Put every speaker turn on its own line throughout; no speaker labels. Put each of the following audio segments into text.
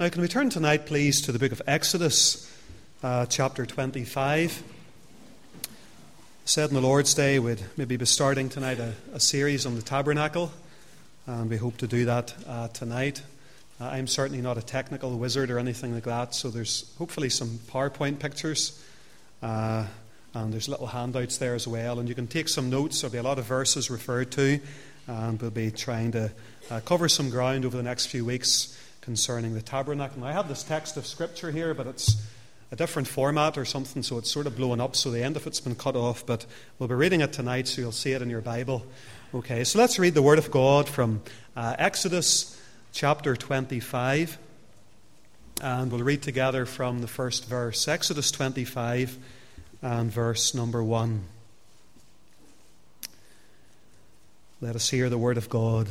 Now, can we turn tonight, please, to the book of Exodus, chapter 25. I said on the Lord's Day we'd maybe be starting tonight a series on the tabernacle, and we hope to do that tonight. I'm certainly not a technical wizard or anything like that, so there's hopefully some PowerPoint pictures, and there's little handouts there as well, and you can take some notes. There'll be a lot of verses referred to, and we'll be trying to cover some ground over the next few weeks concerning the tabernacle. Now, I have this text of Scripture here, but it's a different format or something, so it's sort of blown up, so the end of it's been cut off, but we'll be reading it tonight, so you'll see it in your Bible. Okay, so let's read the Word of God from Exodus chapter 25, and we'll read together from the first verse. Exodus 25 and verse number 1. Let us hear the Word of God.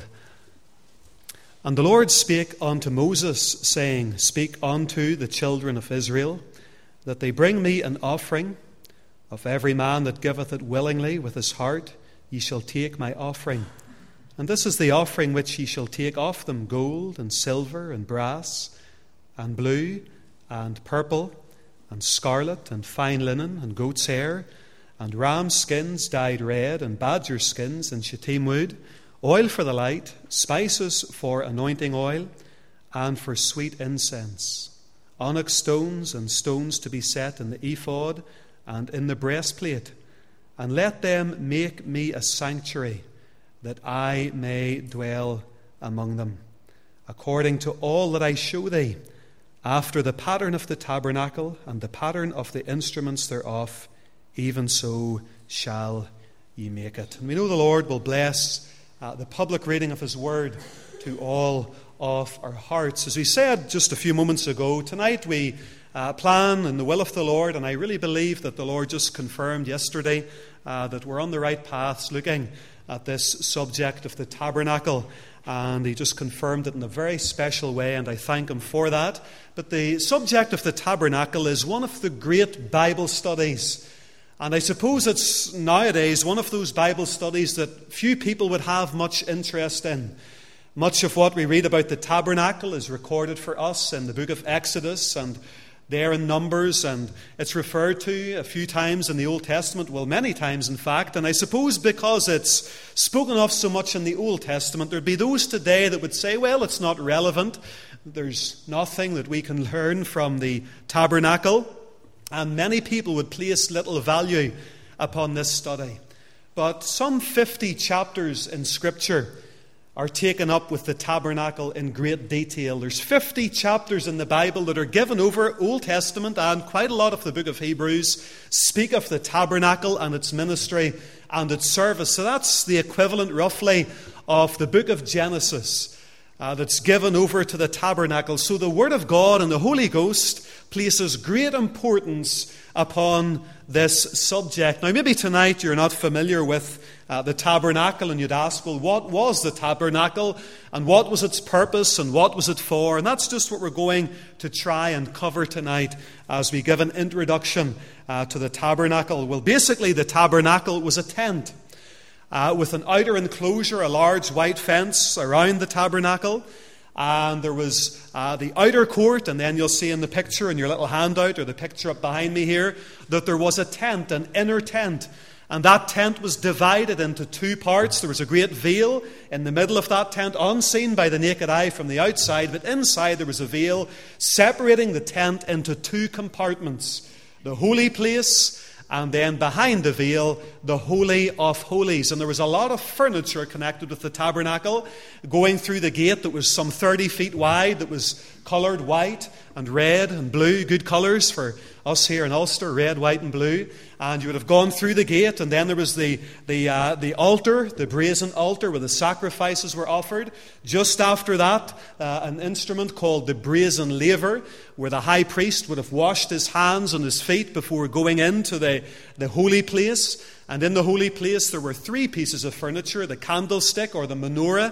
And the Lord spake unto Moses, saying, Speak unto the children of Israel, that they bring me an offering. Of every man that giveth it willingly with his heart, ye shall take my offering. And this is the offering which ye shall take of them: gold and silver and brass and blue and purple and scarlet and fine linen and goat's hair and ram skins dyed red and badger skins and shittim wood, oil for the light, spices for anointing oil, and for sweet incense, onyx stones and stones to be set in the ephod and in the breastplate. And let them make me a sanctuary, that I may dwell among them, according to all that I show thee, after the pattern of the tabernacle and the pattern of the instruments thereof, even so shall ye make it. And we know the Lord will bless the public reading of His Word to all of our hearts. As we said just a few moments ago, tonight we plan in the will of the Lord, and I really believe that the Lord just confirmed yesterday that we're on the right paths looking at this subject of the tabernacle, and He just confirmed it in a very special way, and I thank Him for that. But the subject of the tabernacle is one of the great Bible studies. And I suppose it's nowadays one of those Bible studies that few people would have much interest in. Much of what we read about the tabernacle is recorded for us in the book of Exodus and there in Numbers, and it's referred to a few times in the Old Testament, well, many times in fact. And I suppose because it's spoken of so much in the Old Testament, there'd be those today that would say, well, it's not relevant. There's nothing that we can learn from the tabernacle. And many people would place little value upon this study. But some 50 chapters in Scripture are taken up with the tabernacle in great detail. There's 50 chapters in the Bible that are given over. Old Testament and quite a lot of the book of Hebrews speak of the tabernacle and its ministry and its service. So that's the equivalent, roughly, of the book of Genesis that's given over to the tabernacle. So the Word of God and the Holy Ghost places great importance upon this subject. Now, maybe tonight you're not familiar with the tabernacle, and you'd ask, well, what was the tabernacle, and what was its purpose, and what was it for? And that's just what we're going to try and cover tonight as we give an introduction to the tabernacle. Well, basically, the tabernacle was a tent with an outer enclosure, a large white fence around the tabernacle. And there was the outer court, and then you'll see in the picture in your little handout, or the picture up behind me here, that there was a tent, an inner tent. And that tent was divided into two parts. There was a great veil in the middle of that tent, unseen by the naked eye from the outside, but inside there was a veil separating the tent into two compartments: the holy place, and then behind the veil, the Holy of Holies. And there was a lot of furniture connected with the tabernacle, going through the gate that was some 30 feet wide, that was coloured white and red and blue, good colours for us here in Ulster, red, white and blue. And you would have gone through the gate, and then there was the altar, the brazen altar where the sacrifices were offered. Just after that, an instrument called the brazen laver, where the high priest would have washed his hands and his feet before going into the holy place. And in the holy place there were three pieces of furniture: the candlestick or the menorah,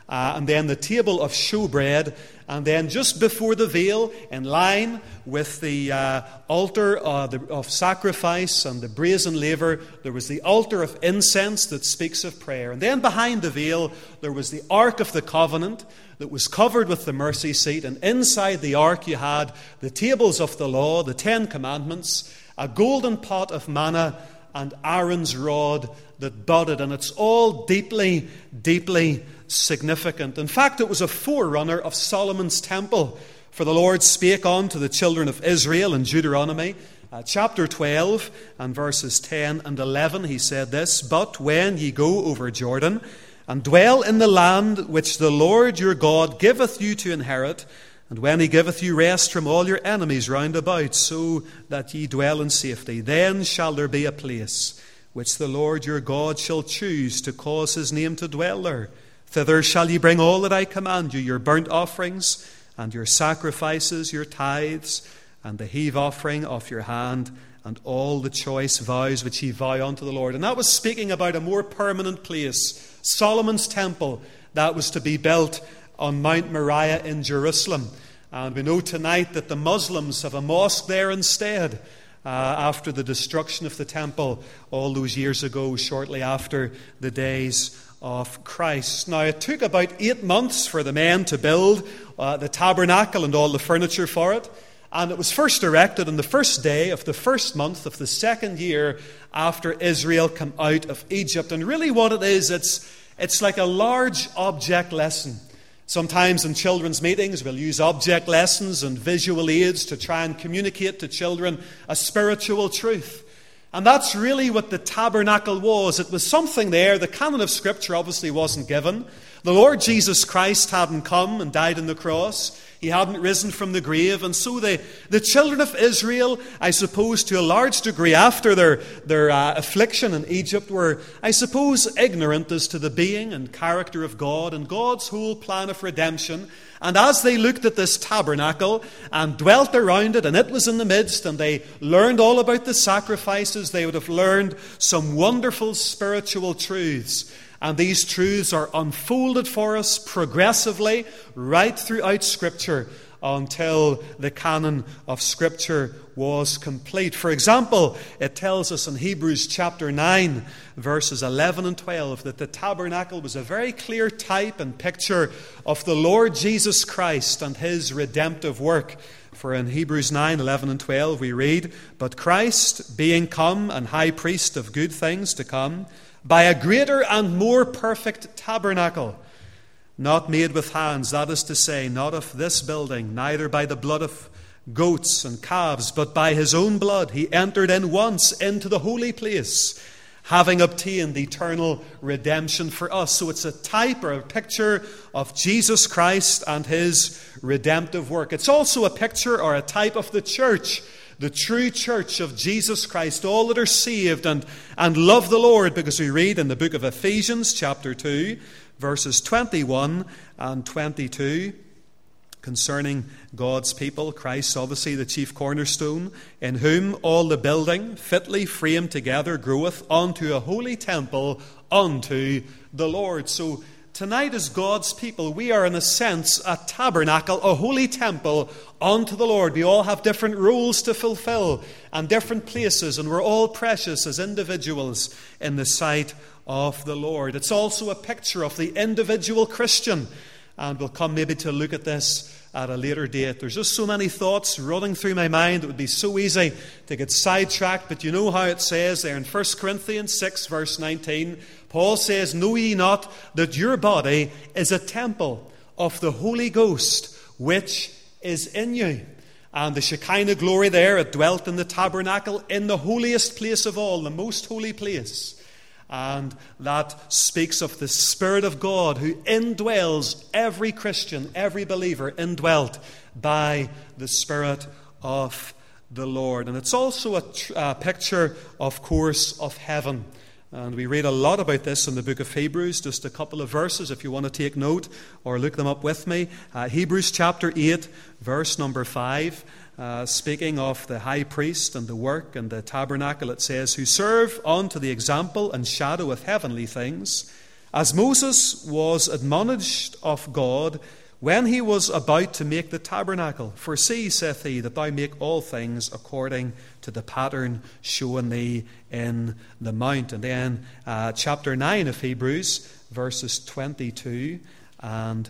and then the table of showbread, and then just before the veil, in line with the altar of sacrifice and the brazen laver, there was the altar of incense that speaks of prayer. And then behind the veil, there was the Ark of the Covenant that was covered with the mercy seat, and inside the ark you had the tables of the law, the 10 Commandments, a golden pot of manna, and Aaron's rod that budded. And it's all deeply, deeply significant. In fact, it was a forerunner of Solomon's temple. For the Lord spake unto the children of Israel in Deuteronomy chapter 12 and verses 10 and 11. He said this, "But when ye go over Jordan, and dwell in the land which the Lord your God giveth you to inherit, and when he giveth you rest from all your enemies round about, so that ye dwell in safety, then shall there be a place which the Lord your God shall choose to cause his name to dwell there. Thither shall ye bring all that I command you, your burnt offerings, and your sacrifices, your tithes, and the heave offering of your hand, and all the choice vows which ye vow unto the Lord." And that was speaking about a more permanent place, Solomon's temple, that was to be built on Mount Moriah in Jerusalem. And we know tonight that the Muslims have a mosque there instead, after the destruction of the temple all those years ago, shortly after the days of Christ. Now, it took about 8 months for the men to build the tabernacle and all the furniture for it. And it was first erected on the first day of the first month of the second year after Israel came out of Egypt. And really what it is, it's like a large object lesson. Sometimes in children's meetings we'll use object lessons and visual aids to try and communicate to children a spiritual truth. And that's really what the tabernacle was. It was something there. The canon of Scripture obviously wasn't given. The Lord Jesus Christ hadn't come and died on the cross. He hadn't risen from the grave. And so the children of Israel, I suppose to a large degree after their affliction in Egypt, were, I suppose, ignorant as to the being and character of God and God's whole plan of redemption. And as they looked at this tabernacle and dwelt around it, and it was in the midst, and they learned all about the sacrifices, they would have learned some wonderful spiritual truths. And these truths are unfolded for us progressively right throughout Scripture until the canon of Scripture was complete. For example, it tells us in Hebrews chapter 9, verses 11 and 12, that the tabernacle was a very clear type and picture of the Lord Jesus Christ and his redemptive work. For in Hebrews 9, 11 and 12 we read, "But Christ, being come and high priest of good things to come, by a greater and more perfect tabernacle, not made with hands, that is to say, not of this building, neither by the blood of goats and calves, but by his own blood, he entered in once into the holy place, having obtained eternal redemption for us." So it's a type or a picture of Jesus Christ and his redemptive work. It's also a picture or a type of the church, the true church of Jesus Christ, all that are saved and love the Lord, because we read in the book of Ephesians chapter 2, verses 21 and 22, concerning God's people, Christ obviously the chief cornerstone, "in whom all the building, fitly framed together, groweth unto a holy temple unto the Lord." So tonight as God's people, we are in a sense a tabernacle, a holy temple unto the Lord. We all have different roles to fulfill and different places, and we're all precious as individuals in the sight of the Lord. It's also a picture of the individual Christian, and we'll come maybe to look at this at a later date. There's just so many thoughts running through my mind. It would be so easy to get sidetracked, but you know how it says there in 1 Corinthians 6 verse 19, Paul says, "Know ye not that your body is a temple of the Holy Ghost, which is in you?" And the Shekinah glory there, it dwelt in the tabernacle in the holiest place of all, the most holy place. And that speaks of the Spirit of God who indwells every Christian, every believer, indwelt by the Spirit of the Lord. And it's also a picture, of course, of heaven. And we read a lot about this in the book of Hebrews, just a couple of verses if you want to take note or look them up with me. Hebrews chapter 8, verse number 5. Speaking of the high priest and the work and the tabernacle, it says, "Who serve unto the example and shadow of heavenly things, As Moses was admonished of God when he was about to make the tabernacle. For see, saith he, that thou make all things according to the pattern shown thee in the mount. And then chapter 9 of Hebrews, verses 22 and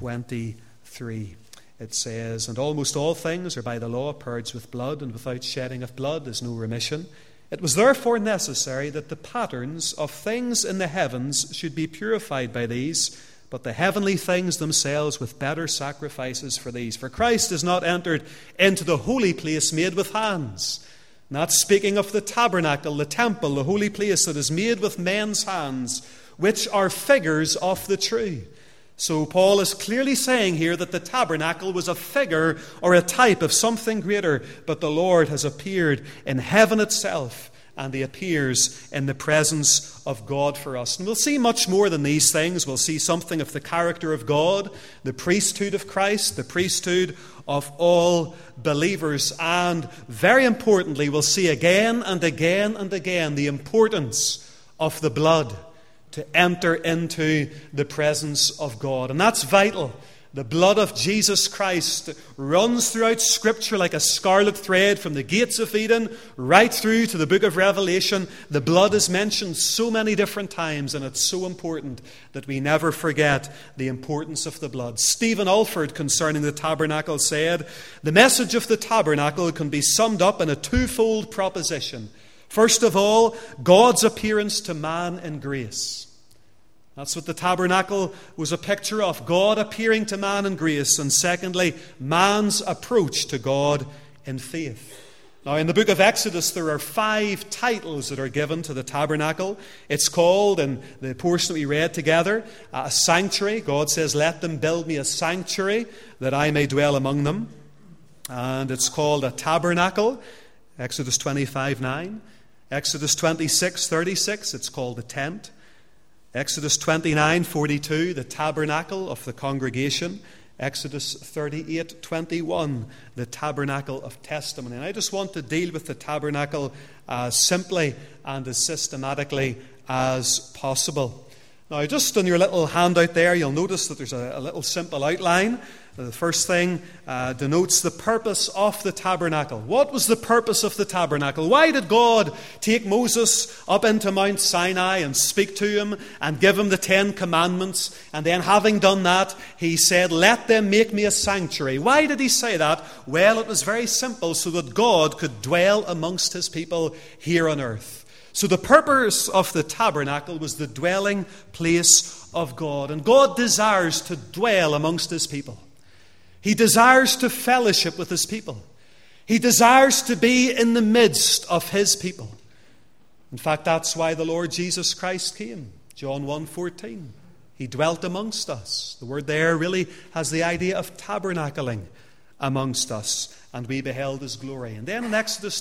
23. It says, And almost all things are by the law purged with blood, and without shedding of blood is no remission. It was therefore necessary that the patterns of things in the heavens should be purified by these, but the heavenly things themselves with better sacrifices for these. For Christ is not entered into the holy place made with hands, not speaking of the tabernacle, the temple, the holy place that is made with men's hands, which are figures of the true. So Paul is clearly saying here that the tabernacle was a figure or a type of something greater, but the Lord has appeared in heaven itself, and he appears in the presence of God for us. And we'll see much more than these things. We'll see something of the character of God, the priesthood of Christ, the priesthood of all believers, and very importantly, we'll see again and again and again the importance of the blood to enter into the presence of God. And that's vital. The blood of Jesus Christ runs throughout Scripture like a scarlet thread from the gates of Eden right through to the book of Revelation. The blood is mentioned so many different times, and it's so important that we never forget the importance of the blood. Stephen Alford, concerning the tabernacle, said, The message of the tabernacle can be summed up in a twofold proposition. First of all, God's appearance to man in grace. That's what the tabernacle was a picture of, God appearing to man in grace. And secondly, man's approach to God in faith. Now, in the book of Exodus, there are 5 titles that are given to the tabernacle. It's called, in the portion that we read together, a sanctuary. God says, Let them build me a sanctuary that I may dwell among them. And it's called a tabernacle, Exodus 25:9. Exodus 26:36, it's called a tent. Exodus 29:42, the tabernacle of the congregation. Exodus 38:21, the tabernacle of testimony. And I just want to deal with the tabernacle as simply and as systematically as possible. Now, just on your little handout there, you'll notice that there's a little simple outline. The first thing denotes the purpose of the tabernacle. What was the purpose of the tabernacle? Why did God take Moses up into Mount Sinai and speak to him and give him the 10 Commandments? And then having done that, he said, Let them make me a sanctuary. Why did he say that? Well, it was very simple, so that God could dwell amongst his people here on earth. So the purpose of the tabernacle was the dwelling place of God. And God desires to dwell amongst his people. He desires to fellowship with his people. He desires to be in the midst of his people. In fact, that's why the Lord Jesus Christ came. John 1:14. He dwelt amongst us. The word there really has the idea of tabernacling amongst us. And we beheld his glory. And then in Exodus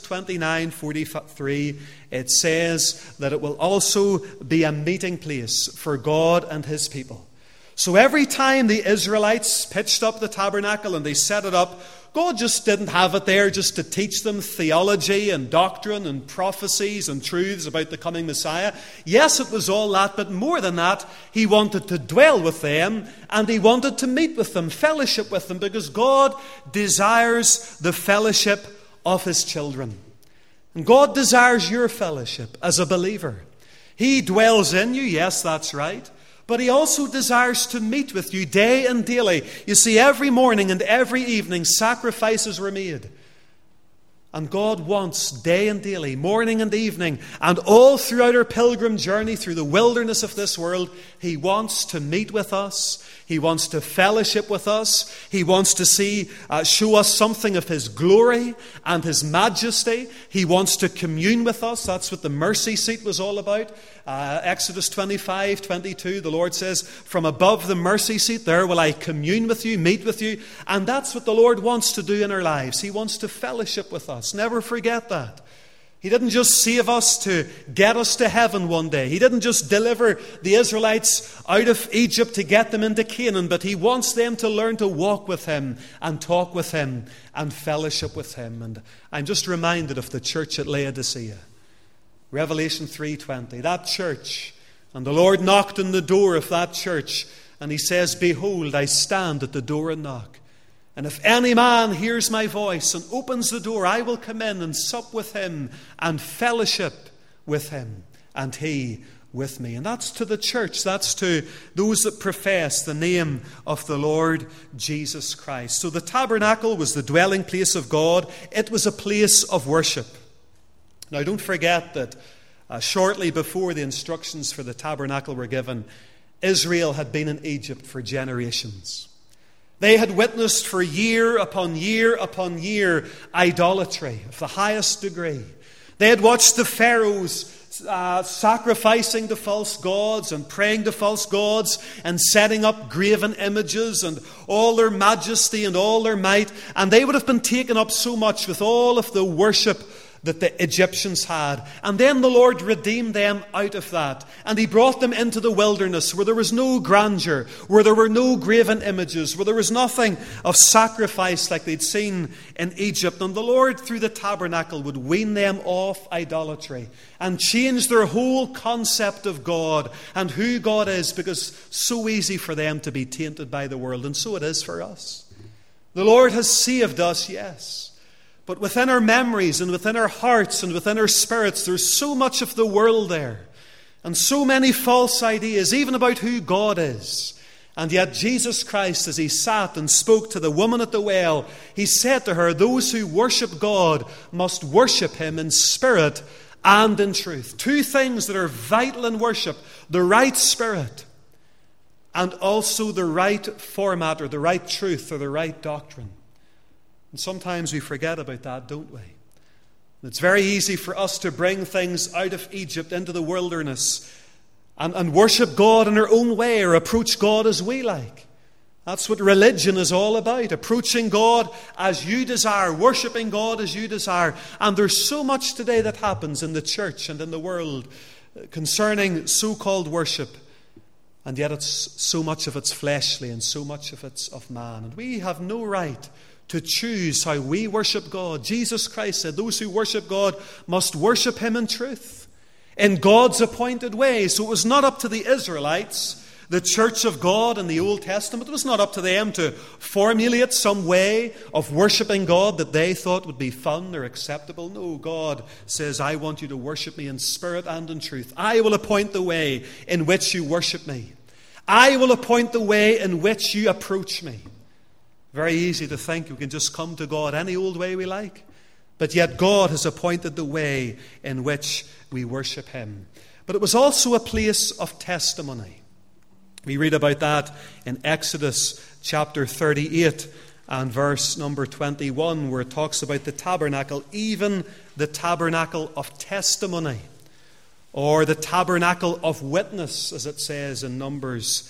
29:43, it says that it will also be a meeting place for God and his people. So every time the Israelites pitched up the tabernacle and they set it up, God just didn't have it there just to teach them theology and doctrine and prophecies and truths about the coming Messiah. Yes, it was all that, but more than that, he wanted to dwell with them and he wanted to meet with them, fellowship with them, because God desires the fellowship of his children. And God desires your fellowship as a believer. He dwells in you, yes, that's right. But he also desires to meet with you day and daily. You see, every morning and every evening, sacrifices were made. And God wants day and daily, morning and evening, and all throughout our pilgrim journey through the wilderness of this world, he wants to meet with us. He wants to fellowship with us. He wants to show us something of his glory and his majesty. He wants to commune with us. That's what the mercy seat was all about. Exodus 25:22, the Lord says, From above the mercy seat, there will I commune with you, meet with you. And that's what the Lord wants to do in our lives. He wants to fellowship with us. Never forget that. He didn't just save us to get us to heaven one day. He didn't just deliver the Israelites out of Egypt to get them into Canaan, but he wants them to learn to walk with him and talk with him and fellowship with him. And I'm just reminded of the church at Laodicea. Revelation 3:20. That church And the Lord knocked on the door of that church, and he says, "Behold, I stand at the door and knock. And if any man hears my voice and opens the door, I will come in and sup with him and fellowship with him, and he with me." And that's to the church. That's to those that profess the name of the Lord Jesus Christ. So the tabernacle was the dwelling place of God. It was a place of worship. Now, don't forget that shortly before the instructions for the tabernacle were given, Israel had been in Egypt for generations. They had witnessed for year upon year upon year idolatry of the highest degree. They had watched the pharaohs sacrificing to false gods and praying to false gods and setting up graven images and all their majesty and all their might. And they would have been taken up so much with all of the worship that the Egyptians had. And then the Lord redeemed them out of that. And he brought them into the wilderness where there was no grandeur, where there were no graven images, where there was nothing of sacrifice like they'd seen in Egypt. And the Lord, through the tabernacle, would wean them off idolatry and change their whole concept of God and who God is, because it's so easy for them to be tainted by the world. And so it is for us. The Lord has saved us, yes. But within our memories and within our hearts and within our spirits, there's so much of the world there. And so many false ideas, even about who God is. And yet Jesus Christ, as he sat and spoke to the woman at the well, he said to her, "Those who worship God must worship him in spirit and in truth." Two things that are vital in worship: the right spirit and also the right format, or the right truth, or the right doctrine. And sometimes we forget about that, don't we? It's very easy for us to bring things out of Egypt into the wilderness and worship God in our own way, or approach God as we like. That's what religion is all about. Approaching God as you desire, worshipping God as you desire. And there's so much today that happens in the church and in the world concerning so-called worship. And yet so much of it's fleshly and so much of it's of man. And we have no right to choose how we worship God. Jesus Christ said those who worship God must worship him in truth, in God's appointed way. So it was not up to the Israelites, the church of God in the Old Testament. It was not up to them to formulate some way of worshipping God that they thought would be fun or acceptable. No, God says, "I want you to worship me in spirit and in truth. I will appoint the way in which you worship me. I will appoint the way in which you approach me." Very easy to think we can just come to God any old way we like. But yet God has appointed the way in which we worship him. But it was also a place of testimony. We read about that in Exodus chapter 38 and verse number 21, where it talks about the tabernacle, even the tabernacle of testimony, or the tabernacle of witness, as it says in Numbers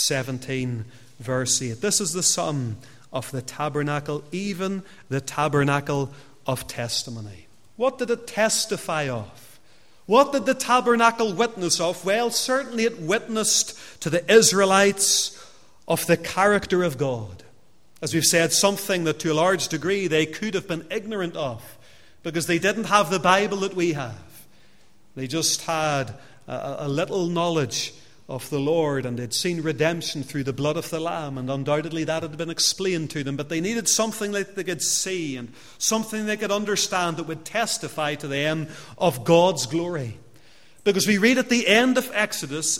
17 verse 8. This is the sum of the tabernacle, even the tabernacle of testimony. What did it testify of? What did the tabernacle witness of? Well, certainly it witnessed to the Israelites of the character of God. As we've said, something that to a large degree they could have been ignorant of, because they didn't have the Bible that we have. They just had a little knowledge of the Lord, and they'd seen redemption through the blood of the Lamb, and undoubtedly that had been explained to them, but they needed something that they could see and something they could understand that would testify to them of God's glory. Because we read at the end of Exodus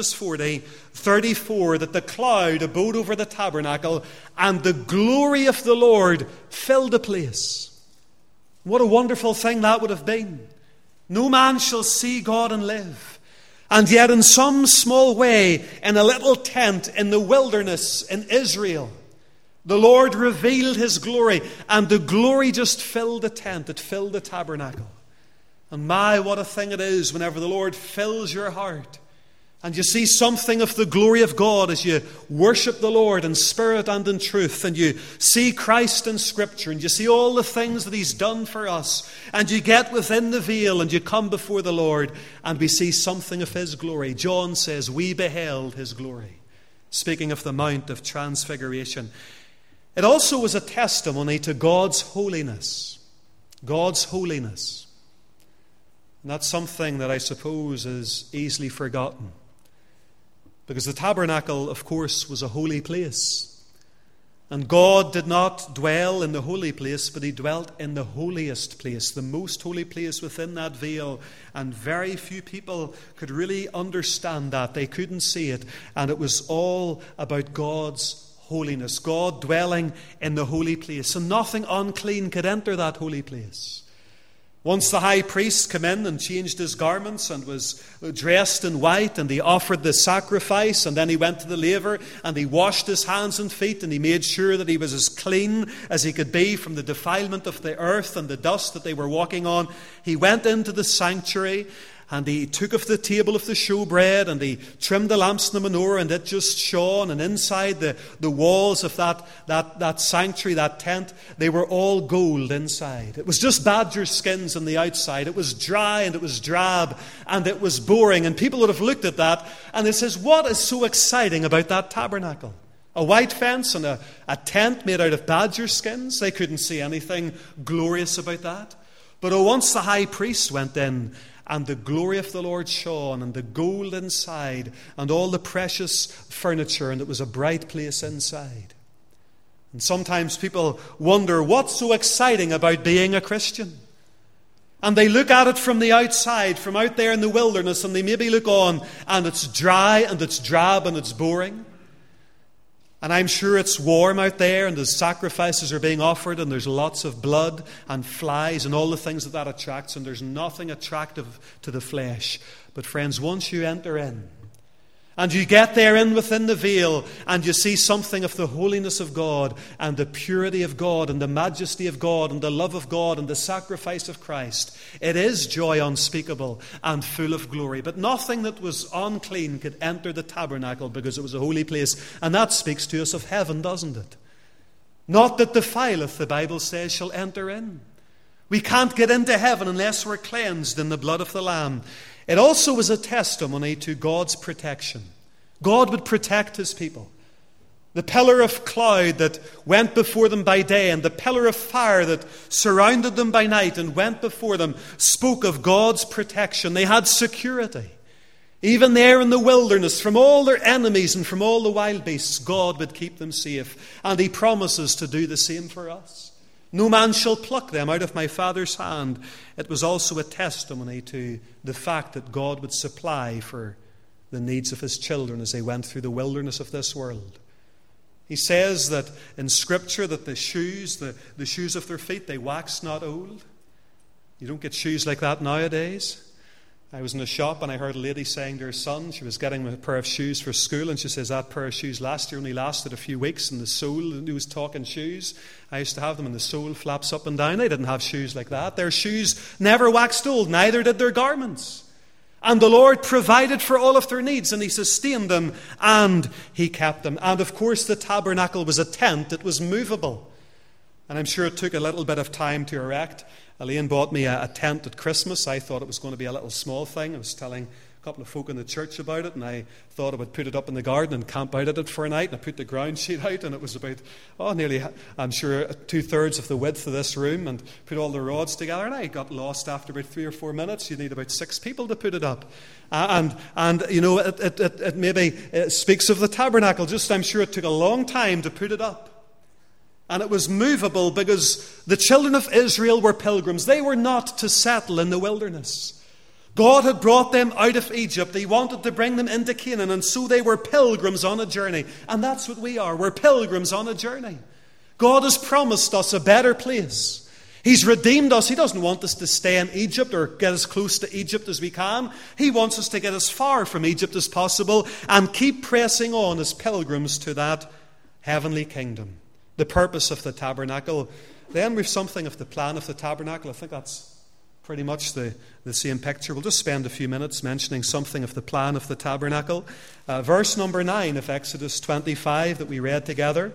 40:34, that the cloud abode over the tabernacle, and the glory of the Lord filled the place. What a wonderful thing that would have been. No man shall see God and live. And yet in some small way, in a little tent in the wilderness in Israel, the Lord revealed his glory, and the glory just filled the tent. It filled the tabernacle. And my, what a thing it is whenever the Lord fills your heart and you see something of the glory of God as you worship the Lord in spirit and in truth, and you see Christ in Scripture, and you see all the things that he's done for us, and you get within the veil and you come before the Lord and we see something of his glory. John says, "We beheld his glory," speaking of the Mount of Transfiguration. It also was a testimony to God's holiness. God's holiness. And that's something that I suppose is easily forgotten. Because the tabernacle, of course, was a holy place. And God did not dwell in the holy place, but he dwelt in the holiest place, the most holy place within that veil. And very few people could really understand that. They couldn't see it. And it was all about God's holiness, God dwelling in the holy place. And nothing unclean could enter that holy place. Once the high priest came in and changed his garments and was dressed in white, and he offered the sacrifice, and then he went to the laver and he washed his hands and feet, and he made sure that he was as clean as he could be from the defilement of the earth and the dust that they were walking on. He went into the sanctuary, and he took of the table of the showbread, and he trimmed the lamps in the menorah, and it just shone. And inside the walls of that sanctuary, that tent, they were all gold inside. It was just badger skins on the outside. It was dry and it was drab and it was boring. And people would have looked at that and they says, what is so exciting about that tabernacle? A white fence and a tent made out of badger skins? They couldn't see anything glorious about that. But once the high priest went in, and the glory of the Lord shone, and the gold inside, and all the precious furniture, and it was a bright place inside. And sometimes people wonder, what's so exciting about being a Christian? And they look at it from the outside, from out there in the wilderness, and they maybe look on, and it's dry, and it's drab, and it's boring. And I'm sure it's warm out there, and the sacrifices are being offered, and there's lots of blood and flies and all the things that attracts, and there's nothing attractive to the flesh. But friends, once you enter in, and you get there in within the veil, and you see something of the holiness of God, and the purity of God, and the majesty of God, and the love of God, and the sacrifice of Christ, it is joy unspeakable and full of glory. But nothing that was unclean could enter the tabernacle, because it was a holy place. And that speaks to us of heaven, doesn't it? Not that defileth, the Bible says, shall enter in. We can't get into heaven unless we're cleansed in the blood of the Lamb. It also was a testimony to God's protection. God would protect his people. The pillar of cloud that went before them by day, and the pillar of fire that surrounded them by night and went before them, spoke of God's protection. They had security. Even there in the wilderness, from all their enemies and from all the wild beasts, God would keep them safe. And he promises to do the same for us. No man shall pluck them out of my Father's hand. It was also a testimony to the fact that God would supply for the needs of his children as they went through the wilderness of this world. He says that in Scripture that the shoes of their feet, they wax not old. You don't get shoes like that nowadays. I was in a shop and I heard a lady saying to her son, she was getting a pair of shoes for school, and she says that pair of shoes last year only lasted a few weeks, and the sole, he was talking shoes, I used to have them, and the sole flaps up and down. They didn't have shoes like that. Their shoes never waxed old, neither did their garments. And the Lord provided for all of their needs, and he sustained them, and he kept them. And of course the tabernacle was a tent that was movable. And I'm sure it took a little bit of time to erect. Elaine bought me a tent at Christmas. I thought it was going to be a little small thing. I was telling a couple of folk in the church about it, and I thought I would put it up in the garden and camp out at it for a night. And I put the ground sheet out, and it was about, nearly, I'm sure, 2/3 of the width of this room, and put all the rods together. And I got lost after about 3 or 4 minutes. You need about 6 people to put it up. And you know, it maybe speaks of the tabernacle. Just, I'm sure it took a long time to put it up. And it was movable because the children of Israel were pilgrims. They were not to settle in the wilderness. God had brought them out of Egypt. He wanted to bring them into Canaan, and so they were pilgrims on a journey. And that's what we are. We're pilgrims on a journey. God has promised us a better place. He's redeemed us. He doesn't want us to stay in Egypt or get as close to Egypt as we can. He wants us to get as far from Egypt as possible and keep pressing on as pilgrims to that heavenly kingdom. The purpose of the tabernacle. Then we've something of the plan of the tabernacle. I think that's pretty much the same picture. We'll just spend a few minutes mentioning something of the plan of the tabernacle. Verse number 9 of Exodus 25 that we read together.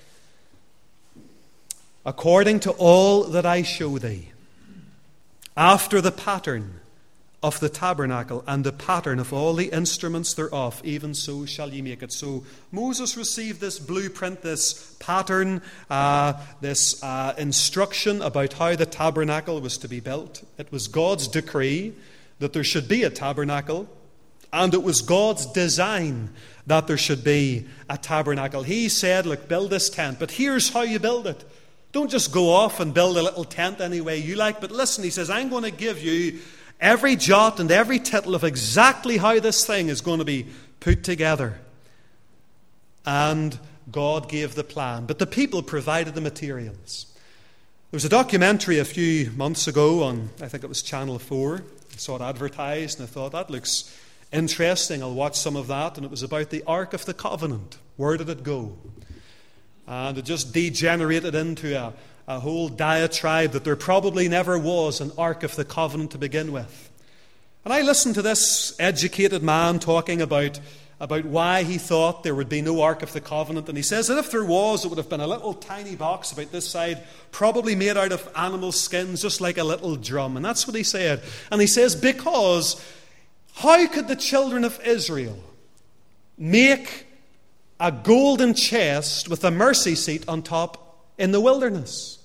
According to all that I show thee, after the pattern of the tabernacle and the pattern of all the instruments thereof, even so shall ye make it. So Moses received this blueprint, this pattern, this instruction about how the tabernacle was to be built. It was God's decree that there should be a tabernacle And it was God's design that there should be a tabernacle. He said, look, build this tent, but here's how you build it. Don't just go off and build a little tent any way you like, but listen, he says, I'm going to give you every jot and every tittle of exactly how this thing is going to be put together. And God gave the plan, but the people provided the materials. There was a documentary a few months ago on, I think it was Channel 4. I saw it advertised and I thought, that looks interesting. I'll watch some of that. And it was about the Ark of the Covenant. Where did it go? And it just degenerated into a whole diatribe that there probably never was an Ark of the Covenant to begin with. And I listened to this educated man talking about why he thought there would be no Ark of the Covenant. And he says that if there was, it would have been a little tiny box about this side, probably made out of animal skins, just like a little drum. And that's what he said. And he says, because how could the children of Israel make a golden chest with a mercy seat on top in the wilderness?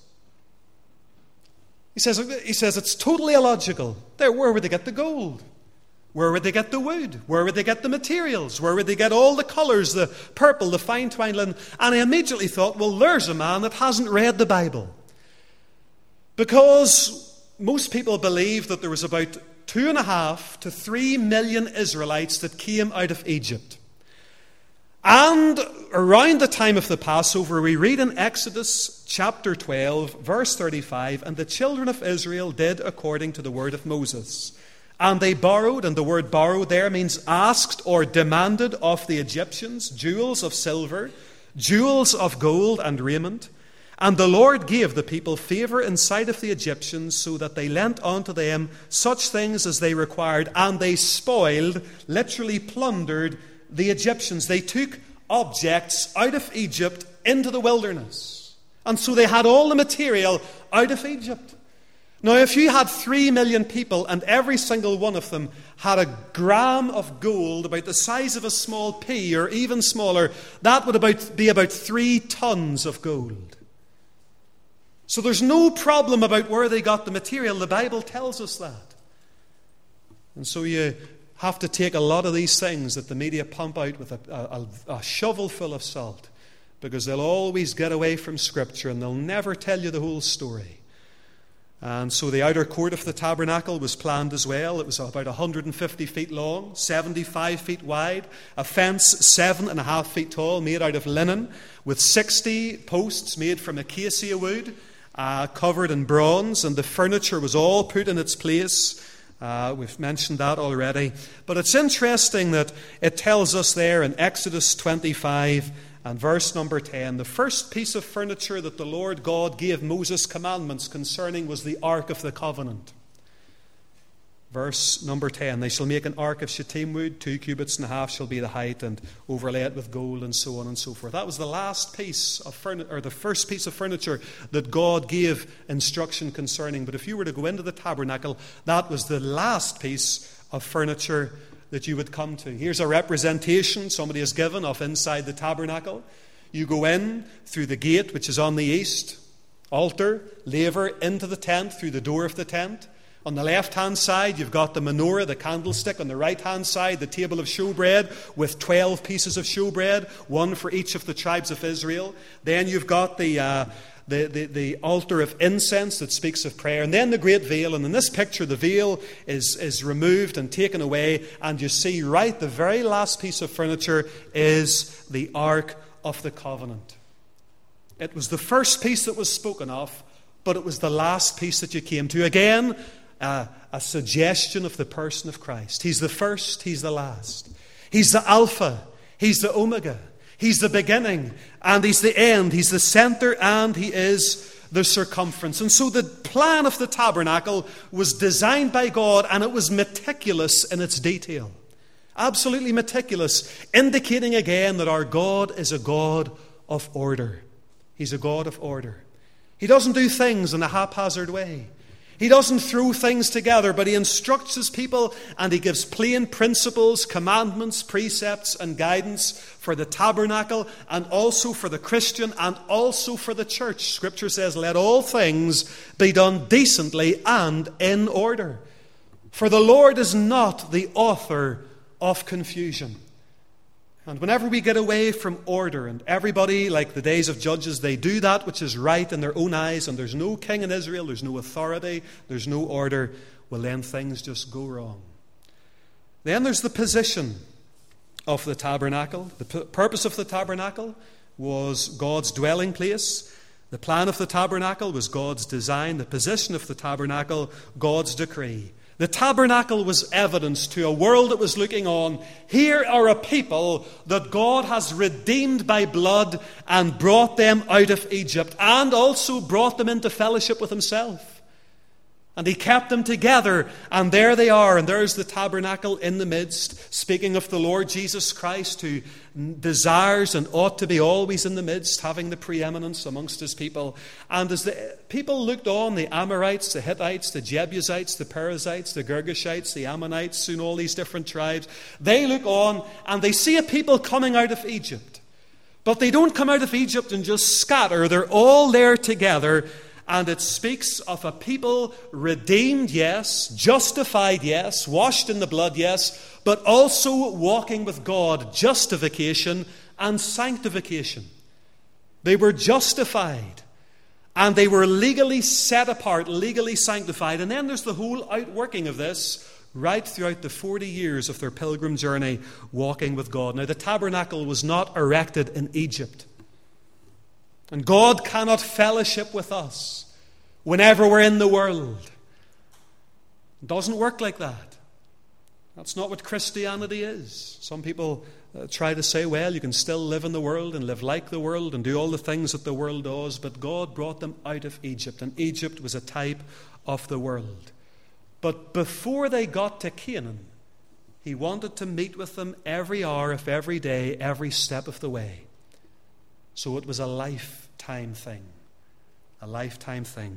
He says it's totally illogical. Where would they get the gold? Where would they get the wood? Where would they get the materials? Where would they get all the colours, the purple, the fine twined linen? And I immediately thought, well, there's a man that hasn't read the Bible. Because most people believe that there was about 2.5 to 3 million Israelites that came out of Egypt. And around the time of the Passover, we read in Exodus chapter 12, verse 35, and the children of Israel did according to the word of Moses. And they borrowed, and the word borrow there means asked or demanded of the Egyptians jewels of silver, jewels of gold and raiment. And the Lord gave the people favor in sight of the Egyptians, so that they lent unto them such things as they required, and they spoiled, literally plundered, the Egyptians. They took objects out of Egypt into the wilderness. And so they had all the material out of Egypt. Now, if you had 3 million people and every single one of them had a gram of gold about the size of a small pea or even smaller, that would be about 3 tons of gold. So there's no problem about where they got the material. The Bible tells us that. And so you have to take a lot of these things that the media pump out with a shovel full of salt, because they'll always get away from Scripture and they'll never tell you the whole story. And so the outer court of the tabernacle was planned as well. It was about 150 feet long, 75 feet wide, a fence 7.5 feet tall, made out of linen, with 60 posts made from acacia wood, covered in bronze, and the furniture was all put in its place. We've mentioned that already. But it's interesting that it tells us there in Exodus 25 and verse number 10, the first piece of furniture that the Lord God gave Moses commandments concerning was the Ark of the Covenant. Verse number 10, they shall make an ark of shittim wood, 2.5 cubits shall be the height, and overlay it with gold, and so on and so forth. That was the last piece of furniture, or the first piece of furniture that God gave instruction concerning. But if you were to go into the tabernacle, that was the last piece of furniture that you would come to. Here's a representation somebody has given of inside the tabernacle. You go in through the gate, which is on the east, altar, laver, into the tent through the door of the tent. On the left-hand side, you've got the menorah, the candlestick. On the right-hand side, the table of showbread with 12 pieces of showbread, one for each of the tribes of Israel. Then you've got the altar of incense that speaks of prayer, and then the great veil. And in this picture, the veil is removed and taken away, and you see right the very last piece of furniture is the Ark of the Covenant. It was the first piece that was spoken of, but it was the last piece that you came to. Again, a suggestion of the person of Christ. He's the first, he's the last. He's the Alpha, he's the Omega. He's the beginning and he's the end. He's the center and he is the circumference. And so the plan of the tabernacle was designed by God, and it was meticulous in its detail. Absolutely meticulous, indicating again that our God is a God of order. He's a God of order. He doesn't do things in a haphazard way. He doesn't throw things together, but he instructs his people, and he gives plain principles, commandments, precepts, and guidance for the tabernacle, and also for the Christian, and also for the church. Scripture says, let all things be done decently and in order. For the Lord is not the author of confusion. And whenever we get away from order, and everybody, like the days of Judges, they do that which is right in their own eyes, and there's no king in Israel, there's no authority, there's no order, well, then things just go wrong. Then there's the position of the tabernacle. The purpose of the tabernacle was God's dwelling place. The plan of the tabernacle was God's design. The position of the tabernacle, God's decree. The tabernacle was evidence to a world that was looking on. Here are a people that God has redeemed by blood and brought them out of Egypt, and also brought them into fellowship with himself. And he kept them together, and there they are, and there's the tabernacle in the midst, speaking of the Lord Jesus Christ, who desires and ought to be always in the midst, having the preeminence amongst his people. And as the people looked on, the Amorites, the Hittites, the Jebusites, the Perizzites, the Girgashites, the Ammonites, soon all these different tribes, they look on and they see a people coming out of Egypt. But they don't come out of Egypt and just scatter. They're all there together. And it speaks of a people redeemed, yes, justified, yes, washed in the blood, yes, but also walking with God, justification and sanctification. They were justified, and they were legally set apart, legally sanctified. And then there's the whole outworking of this right throughout the 40 years of their pilgrim journey walking with God. Now, the tabernacle was not erected in Egypt. And God cannot fellowship with us whenever we're in the world. It doesn't work like that. That's not what Christianity is. Some people try to say, well, you can still live in the world and live like the world and do all the things that the world does, but God brought them out of Egypt, and Egypt was a type of the world. But before they got to Canaan, he wanted to meet with them every hour of every day, every step of the way. So it was a lifetime thing. A lifetime thing.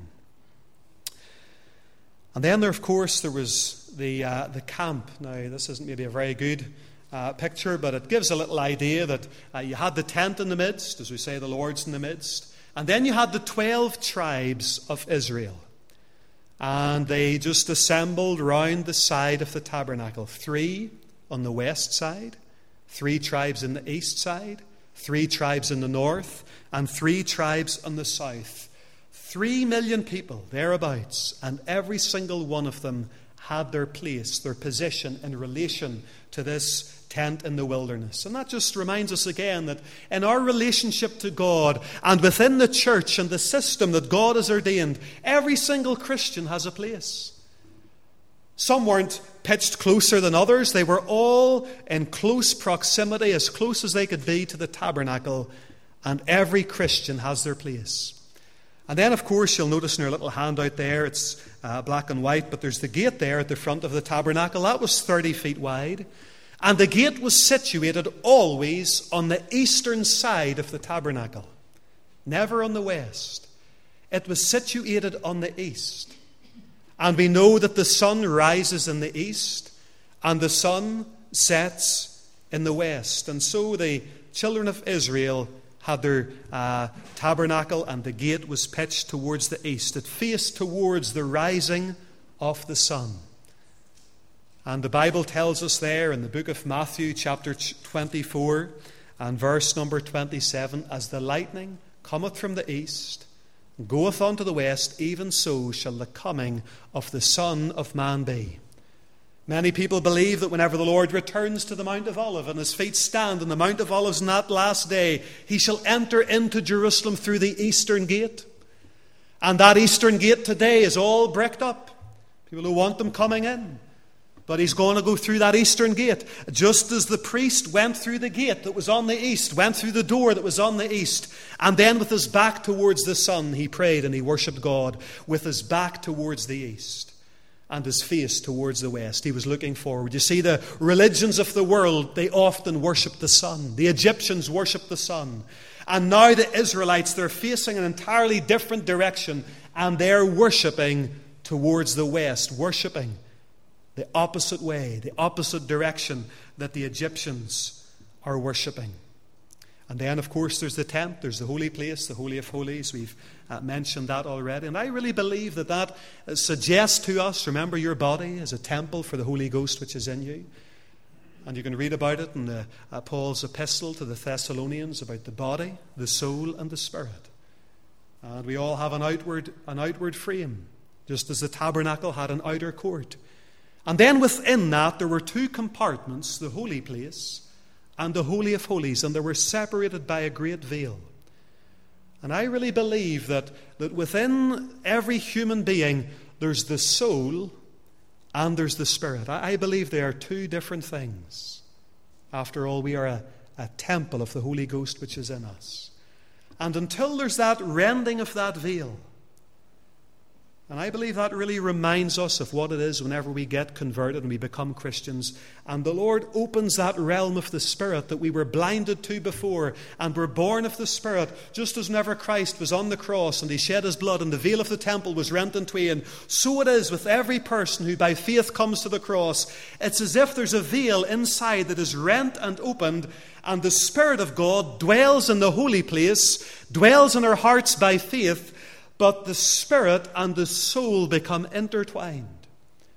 And then there, of course, there was the camp. Now, this isn't maybe a very good picture, but it gives a little idea that you had the tent in the midst, as we say, the Lord's in the midst. And then you had the 12 tribes of Israel. And they just assembled round the side of the tabernacle. 3 on the west side, 3 tribes in the east side, 3 tribes in the north, and 3 tribes on the south. 3 million people, thereabouts, and every single one of them had their place, their position in relation to this tent in the wilderness. And that just reminds us again that in our relationship to God and within the church and the system that God has ordained, every single Christian has a place. Some weren't pitched closer than others. They were all in close proximity, as close as they could be to the tabernacle, and every Christian has their place. And then, of course, you'll notice in your little handout there, it's black and white, but there's the gate there at the front of the tabernacle. That was 30 feet wide. And the gate was situated always on the eastern side of the tabernacle, never on the west. It was situated on the east. And we know that the sun rises in the east and the sun sets in the west. And so the children of Israel had their tabernacle, and the gate was pitched towards the east. It faced towards the rising of the sun. And the Bible tells us there in the book of Matthew, chapter 24, and verse number 27, as the lightning cometh from the east, and goeth unto the west, even so shall the coming of the Son of Man be. Many people believe that whenever the Lord returns to the Mount of Olives and his feet stand on the Mount of Olives on that last day, he shall enter into Jerusalem through the eastern gate. And that eastern gate today is all bricked up. People who want them coming in. But he's going to go through that eastern gate. Just as the priest went through the gate that was on the east, went through the door that was on the east, and then with his back towards the sun, he prayed and he worshipped God with his back towards the east and his face towards the west. He was looking forward. You see, the religions of the world, they often worship the sun. The Egyptians worship the sun. And now the Israelites, they're facing an entirely different direction, and they're worshipping towards the west, worshipping the opposite way, the opposite direction that the Egyptians are worshipping. And then, of course, there's the tent, there's the holy place, the Holy of Holies. We've mentioned that already. And I really believe that that suggests to us, remember, your body is a temple for the Holy Ghost which is in you. And you can read about it in Paul's epistle to the Thessalonians about the body, the soul, and the spirit. And we all have an outward frame, just as the tabernacle had an outer court. And then within that there were two compartments, the holy place and the Holy of Holies, and they were separated by a great veil. And I really believe that within every human being there's the soul and there's the spirit. I believe they are two different things. After all, we are a temple of the Holy Ghost which is in us. And until there's that rending of that veil, and I believe that really reminds us of what it is whenever we get converted and we become Christians, and the Lord opens that realm of the Spirit that we were blinded to before, and we're born of the Spirit, just as whenever Christ was on the cross and he shed his blood and the veil of the temple was rent in twain, so it is with every person who by faith comes to the cross. It's as if there's a veil inside that is rent and opened, and the Spirit of God dwells in the holy place, dwells in our hearts by faith, but the spirit and the soul become intertwined.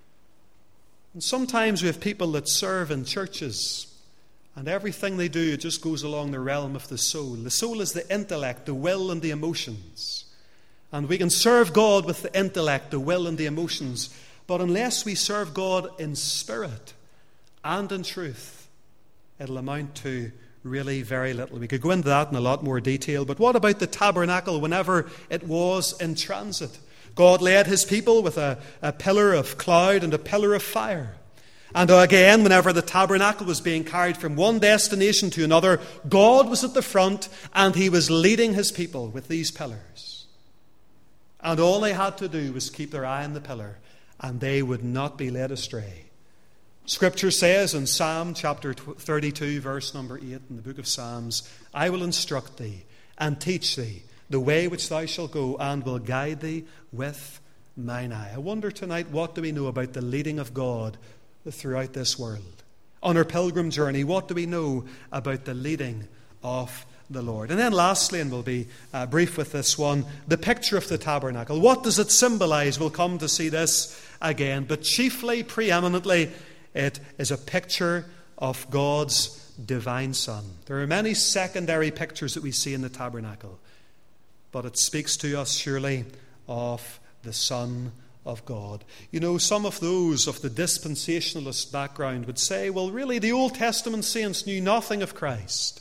And sometimes we have people that serve in churches, and everything they do just goes along the realm of the soul. The soul is the intellect, the will, and the emotions. And we can serve God with the intellect, the will, and the emotions. But unless we serve God in spirit and in truth, it'll amount to really very little. We could go into that in a lot more detail. But what about the tabernacle whenever it was in transit? God led his people with a pillar of cloud and a pillar of fire. And again, whenever the tabernacle was being carried from one destination to another, God was at the front and he was leading his people with these pillars. And all they had to do was keep their eye on the pillar, and they would not be led astray. Scripture says in Psalm chapter 32, verse number 8 in the book of Psalms, I will instruct thee and teach thee the way which thou shalt go, and will guide thee with mine eye. I wonder tonight, what do we know about the leading of God throughout this world? On our pilgrim journey, what do we know about the leading of the Lord? And then lastly, and we'll be brief with this one, the picture of the tabernacle. What does it symbolize? We'll come to see this again, but chiefly, preeminently, it is a picture of God's divine Son. There are many secondary pictures that we see in the tabernacle, but it speaks to us surely of the Son of God. You know, some of those of the dispensationalist background would say, well, really, the Old Testament saints knew nothing of Christ.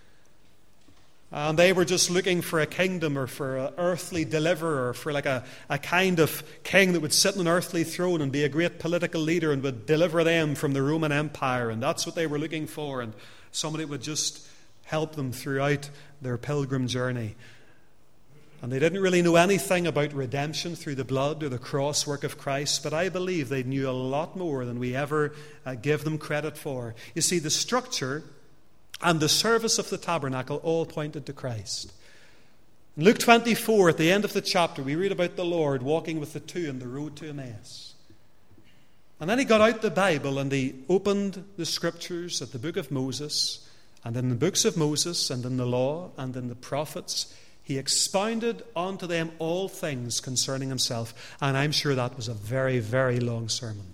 And they were just looking for a kingdom, or for an earthly deliverer, or for like a kind of king that would sit on an earthly throne and be a great political leader and would deliver them from the Roman Empire. And that's what they were looking for. And somebody would just help them throughout their pilgrim journey. And they didn't really know anything about redemption through the blood or the cross work of Christ. But I believe they knew a lot more than we ever give them credit for. You see, the structure and the service of the tabernacle all pointed to Christ. In Luke 24, at the end of the chapter, we read about the Lord walking with the two on the road to Emmaus. And then he got out the Bible and he opened the Scriptures at the book of Moses, and in the books of Moses and in the law and in the prophets, he expounded unto them all things concerning himself. And I'm sure that was a very, very long sermon.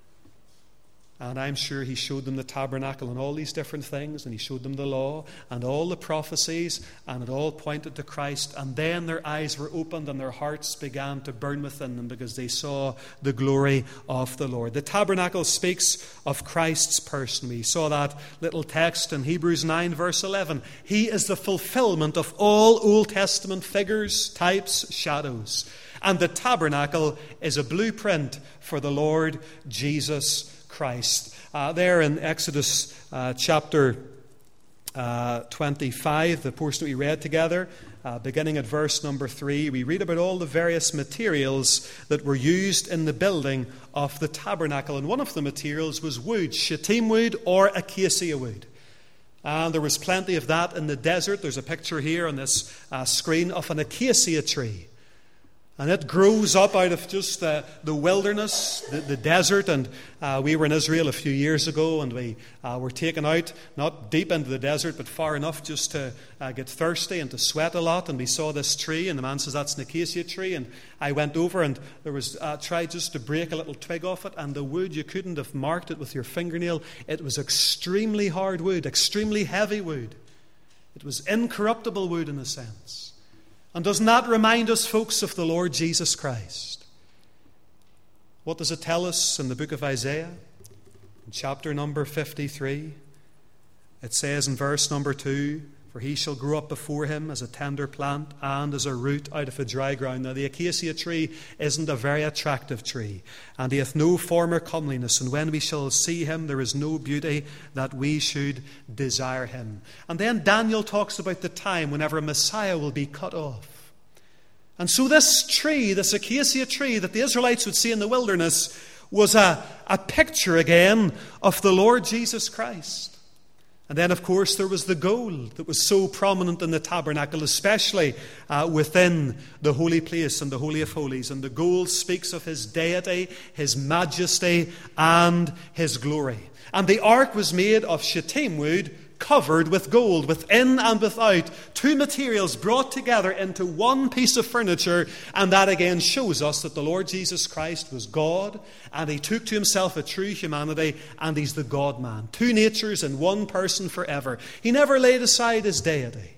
And I'm sure he showed them the tabernacle and all these different things, and he showed them the law and all the prophecies, and it all pointed to Christ. And then their eyes were opened and their hearts began to burn within them because they saw the glory of the Lord. The tabernacle speaks of Christ's person. We saw that little text in Hebrews 9 verse 11. He is the fulfillment of all Old Testament figures, types, shadows. And the tabernacle is a blueprint for the Lord Jesus Christ. There in Exodus chapter 25, the portion that we read together, beginning at verse number 3, we read about all the various materials that were used in the building of the tabernacle. And one of the materials was wood, shittim wood or acacia wood. And there was plenty of that in the desert. There's a picture here on this screen of an acacia tree. And it grows up out of just the wilderness, the desert. And we were in Israel a few years ago, and we were taken out, not deep into the desert, but far enough just to get thirsty and to sweat a lot. And we saw this tree, and the man says, that's an acacia tree. And I went over, and there was tried just to break a little twig off it, and the wood, you couldn't have marked it with your fingernail. It was extremely hard wood, extremely heavy wood. It was incorruptible wood in a sense. And doesn't that remind us, folks, of the Lord Jesus Christ? What does it tell us in the book of Isaiah? In chapter number 53, it says in verse number 2, for he shall grow up before him as a tender plant and as a root out of a dry ground. Now the acacia tree isn't a very attractive tree, and he hath no former comeliness, and when we shall see him, there is no beauty that we should desire him. And then Daniel talks about the time whenever Messiah will be cut off. And so this tree, this acacia tree that the Israelites would see in the wilderness, was a picture again of the Lord Jesus Christ. And then, of course, there was the gold that was so prominent in the tabernacle, especially within the holy place and the Holy of Holies. And the gold speaks of his deity, his majesty, and his glory. And the ark was made of shittim wood, covered with gold, within and without, two materials brought together into one piece of furniture. And that again shows us that the Lord Jesus Christ was God, and he took to himself a true humanity, and he's the God-man. Two natures in one person forever. He never laid aside his deity,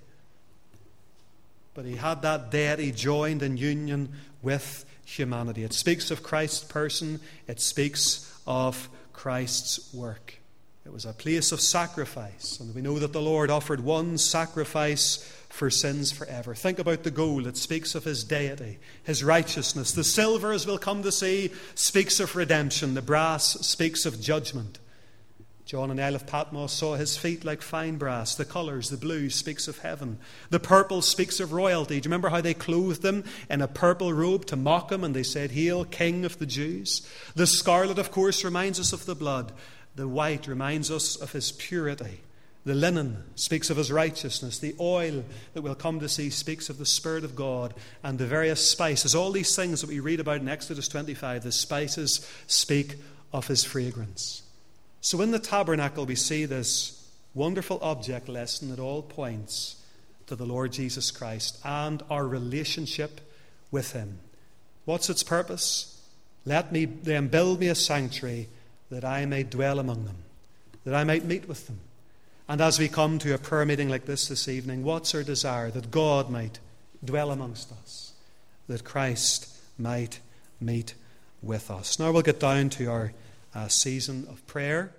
but he had that deity joined in union with humanity. It speaks of Christ's person. It speaks of Christ's work. It was a place of sacrifice, and we know that the Lord offered one sacrifice for sins forever. Think about the gold. It speaks of his deity, his righteousness. The silver, as we'll come to see, speaks of redemption. The brass speaks of judgment. John in Isle of Patmos saw his feet like fine brass. The colours, the blue, speaks of heaven. The purple speaks of royalty. Do you remember how they clothed him in a purple robe to mock him, and they said, "Hail, King of the Jews"? The scarlet, of course, reminds us of the blood. The white reminds us of his purity. The linen speaks of his righteousness. The oil that we'll come to see speaks of the Spirit of God. And the various spices, all these things that we read about in Exodus 25, the spices speak of his fragrance. So in the tabernacle we see this wonderful object lesson that all points to the Lord Jesus Christ and our relationship with him. What's its purpose? Let me then build me a sanctuary, that I may dwell among them, that I might meet with them. And as we come to a prayer meeting like this evening, what's our desire? That God might dwell amongst us, that Christ might meet with us. Now we'll get down to our season of prayer.